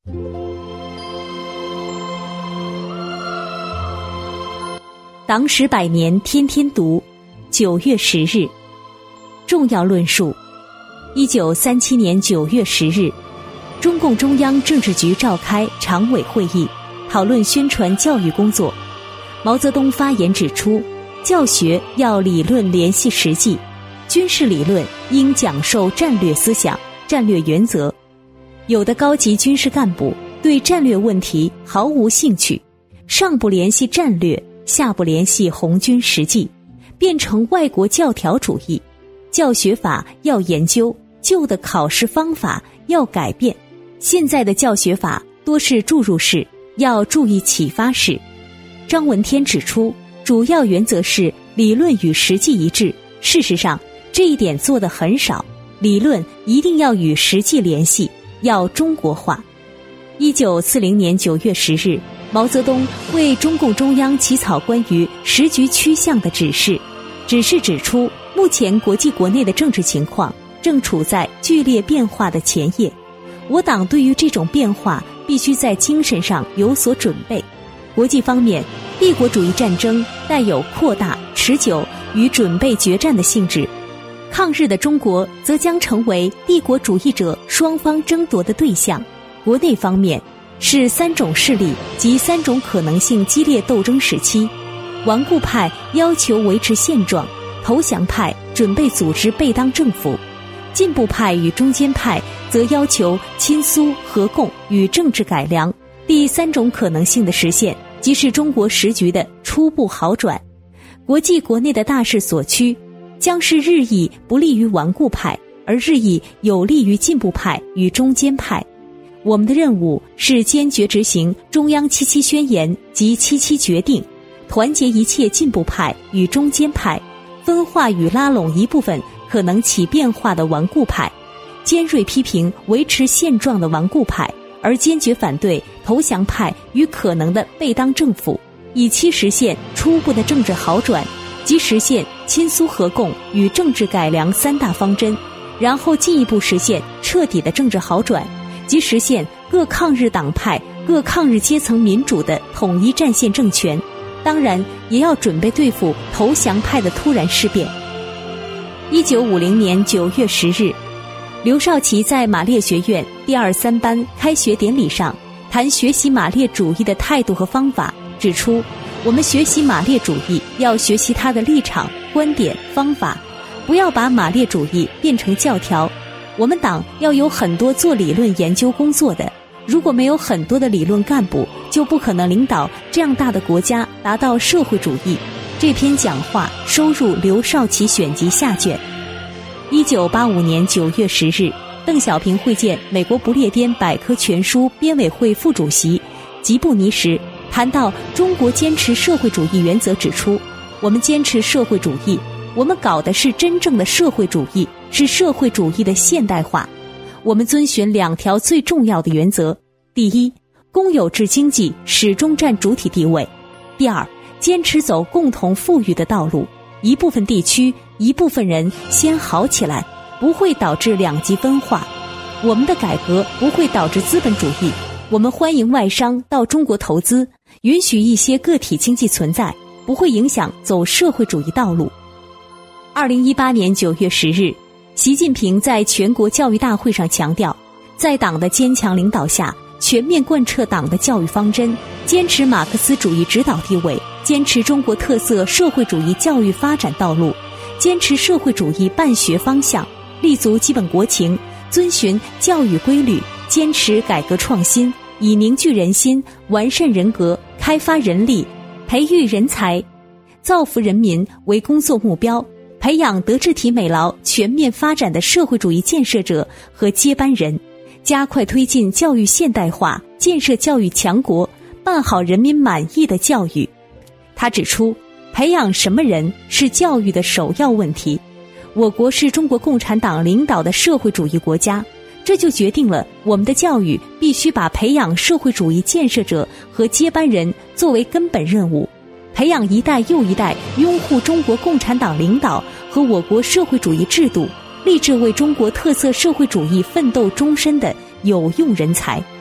党史100年天天读，9月10日，重要论述。1937年9月10日，中共中央政治局召开常委会议，讨论宣传教育工作。毛泽东发言指出，教学要理论联系实际，军事理论应讲授战略思想、战略原则。有的高级军事干部对战略问题毫无兴趣，上不联系战略，下不联系红军实际，变成外国教条主义。教学法要研究，旧的考试方法要改变。现在的教学法多是注入式，要注意启发式。张闻天指出，主要原则是理论与实际一致。事实上，这一点做得很少。理论一定要与实际联系，要中国化。1940年9月10日，毛泽东为中共中央起草关于时局趋向的指示。指示指出，目前国际国内的政治情况正处在剧烈变化的前夜，我党对于这种变化必须在精神上有所准备。国际方面，帝国主义战争带有扩大、持久与准备决战的性质。抗日的中国则将成为帝国主义者双方争夺的对象。国内方面是3种势力及3种可能性激烈斗争时期。顽固派要求维持现状，投降派准备组织备当政府，进步派与中间派则要求亲苏合共与政治改良。第3种可能性的实现，即是中国时局的初步好转。国际国内的大势所趋，将是日益不利于顽固派，而日益有利于进步派与中间派。我们的任务是坚决执行中央77宣言及77决定，团结一切进步派与中间派，分化与拉拢一部分可能起变化的顽固派，尖锐批评维持现状的顽固派，而坚决反对投降派与可能的备当政府，以期实现初步的政治好转，即实现亲苏合共与政治改良3大方针，然后进一步实现彻底的政治好转，即实现各抗日党派、各抗日阶层民主的统一战线政权。当然，也要准备对付投降派的突然事变。1950年9月10日，刘少奇在马列学院第2、3班开学典礼上谈学习马列主义的态度和方法，指出，我们学习马列主义要学习他的立场、观点、方法，不要把马列主义变成教条。我们党要有很多做理论研究工作的，如果没有很多的理论干部，就不可能领导这样大的国家达到社会主义。这篇讲话收入刘少奇选集下卷。1985年9月10日，邓小平会见美国不列颠百科全书编委会副主席吉布尼时，谈到中国坚持社会主义原则，指出，我们坚持社会主义，我们搞的是真正的社会主义，是社会主义的现代化。我们遵循2条最重要的原则：第一，公有制经济始终占主体地位；第二，坚持走共同富裕的道路，一部分地区、一部分人先好起来，不会导致2极分化。我们的改革不会导致资本主义，我们欢迎外商到中国投资，允许一些个体经济存在，不会影响走社会主义道路。2018年9月10日，习近平在全国教育大会上强调，在党的坚强领导下，全面贯彻党的教育方针，坚持马克思主义指导地位，坚持中国特色社会主义教育发展道路，坚持社会主义办学方向，立足基本国情，遵循教育规律，坚持改革创新，以凝聚人心、完善人格、开发人力、培育人才、造福人民为工作目标，培养德智体美劳全面发展的社会主义建设者和接班人，加快推进教育现代化，建设教育强国，办好人民满意的教育。他指出，培养什么人是教育的首要问题。我国是中国共产党领导的社会主义国家，这就决定了我们的教育必须把培养社会主义建设者和接班人作为根本任务，培养一代又一代拥护中国共产党领导和我国社会主义制度，立志为中国特色社会主义奋斗终身的有用人才。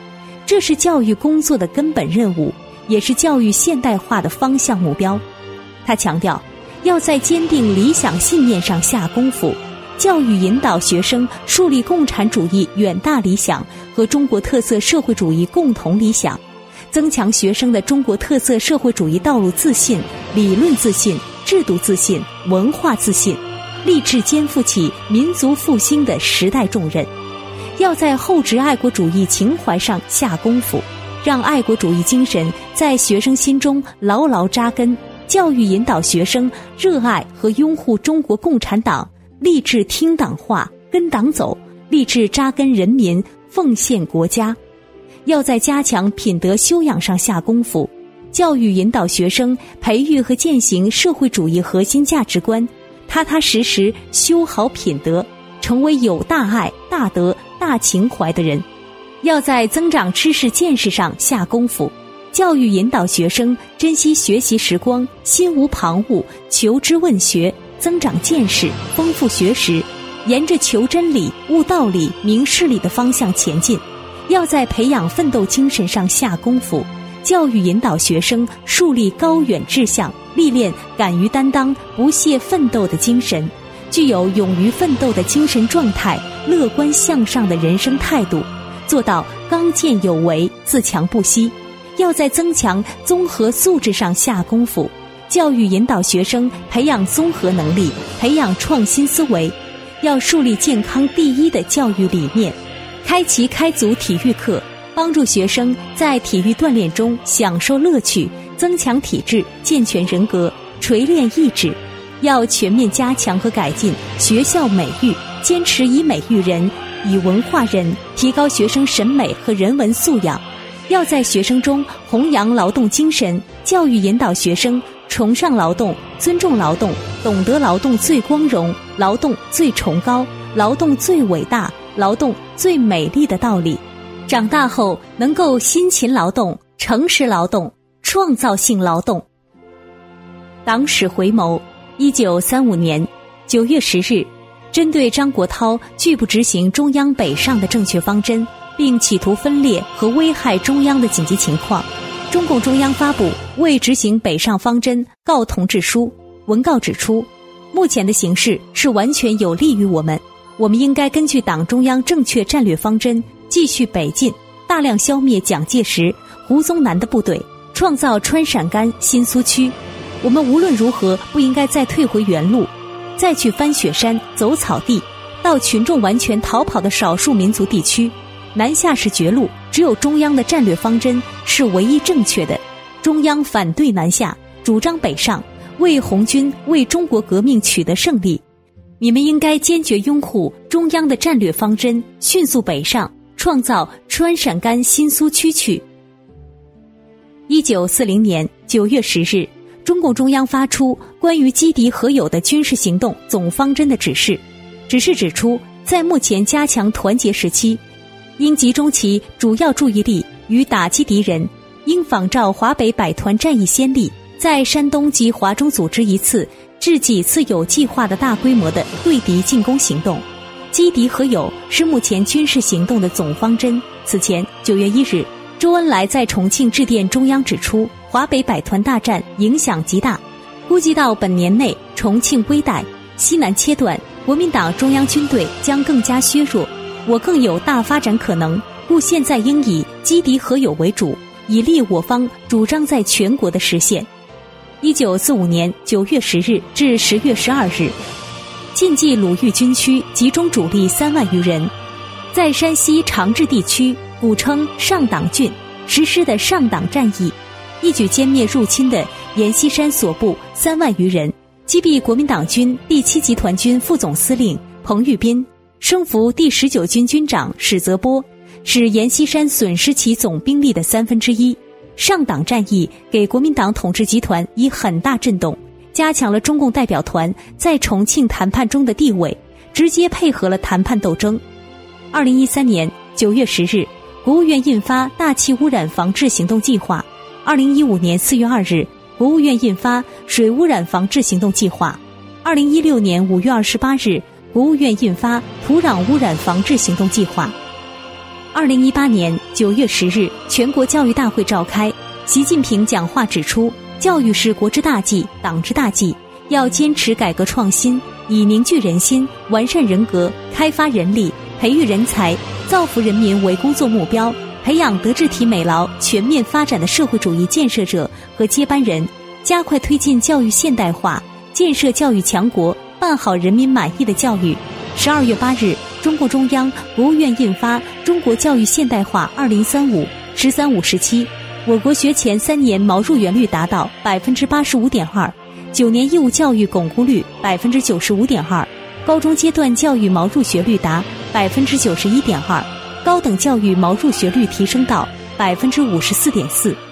这是教育工作的根本任务，也是教育现代化的方向目标。他强调，要在坚定理想信念上下功夫，教育引导学生树立共产主义远大理想和中国特色社会主义共同理想，增强学生的中国特色社会主义道路自信、理论自信、制度自信、文化自信，立志肩负起民族复兴的时代重任。要在厚植爱国主义情怀上下功夫，让爱国主义精神在学生心中牢牢扎根，教育引导学生热爱和拥护中国共产党，立志听党话、跟党走，立志扎根人民、奉献国家。要在加强品德修养上下功夫，教育引导学生培育和践行社会主义核心价值观，踏踏实实修好品德，成为有大爱、大德、大情怀的人。要在增长知识见识上下功夫，教育引导学生珍惜学习时光，心无旁骛，求知问学，增长见识，丰富学识，沿着求真理、悟道理、明事理的方向前进。要在培养奋斗精神上下功夫，教育引导学生树立高远志向，历练敢于担当、不懈奋斗的精神，具有勇于奋斗的精神状态，乐观向上的人生态度，做到刚健有为、自强不息。要在增强综合素质上下功夫，教育引导学生培养综合能力，培养创新思维。要树立健康第一的教育理念，开启开组体育课，帮助学生在体育锻炼中享受乐趣，增强体质，健全人格，锤炼意志。要全面加强和改进学校美育，坚持以美育人、以文化人，提高学生审美和人文素养。要在学生中弘扬劳动精神，教育引导学生崇尚劳动、尊重劳动，懂得劳动最光荣、劳动最崇高、劳动最伟大、劳动最美丽的道理。长大后能够辛勤劳动、诚实劳动、创造性劳动。党史回眸，1935年9月10日，针对张国焘拒不执行中央北上的正确方针，并企图分裂和危害中央的紧急情况，中共中央发布未执行北上方针告同志书。文告指出，目前的形势是完全有利于我们应该根据党中央正确战略方针，继续北进，大量消灭蒋介石、胡宗南的部队，创造川陕甘新苏区。我们无论如何不应该再退回原路，再去翻雪山、走草地，到群众完全逃跑的少数民族地区。南下是绝路，只有中央的战略方针是唯一正确的。中央反对南下，主张北上，为红军、为中国革命取得胜利。你们应该坚决拥护中央的战略方针，迅速北上，创造川陕甘新苏区去。1940年9月10日，中共中央发出关于击敌何友的军事行动总方针的指示。指示指出，在目前加强团结时期，应集中其主要注意力于打击敌人，应仿照华北百团战役先例，在山东及华中组织一次至几次有计划的大规模的对敌进攻行动。击敌何友是目前军事行动的总方针。此前9月1日，周恩来在重庆致电中央指出，华北百团大战影响极大，估计到本年内重庆危殆，西南切断，国民党中央军队将更加削弱，我更有大发展可能，故现在应以击敌何友为主，以利我方主张在全国的实现。1945年9月10日至10月12日，晋冀鲁豫军区集中主力3万余人，在山西长治地区古称上党郡实施的上党战役，一举歼灭入侵的阎锡山所部3万余人，击毙国民党军第7集团军副总司令彭玉斌，升俘第19军军长史泽波，使阎锡山损失其总兵力的1/3。上党战役给国民党统治集团以很大震动，加强了中共代表团在重庆谈判中的地位，直接配合了谈判斗争。2013年9月10日，国务院印发大气污染防治行动计划。2015年4月2日，国务院印发水污染防治行动计划。2016年5月28日，国务院印发土壤污染防治行动计划。 2018年9月10日，全国教育大会召开，习近平讲话指出，教育是国之大计、党之大计，要坚持改革创新，以凝聚人心、完善人格、开发人力、培育人才、造福人民为工作目标，培养德智体美劳全面发展的社会主义建设者和接班人，加快推进教育现代化，建设教育强国，办好人民满意的教育。12月8日，中共中央、国务院印发《中国教育现代化2035》“13五”时期，我国学前3年毛入园率达到 85.2%，9年义务教育巩固率 95.2%， 高中阶段教育毛入学率达 91.2%， 高等教育毛入学率提升到 54.4%。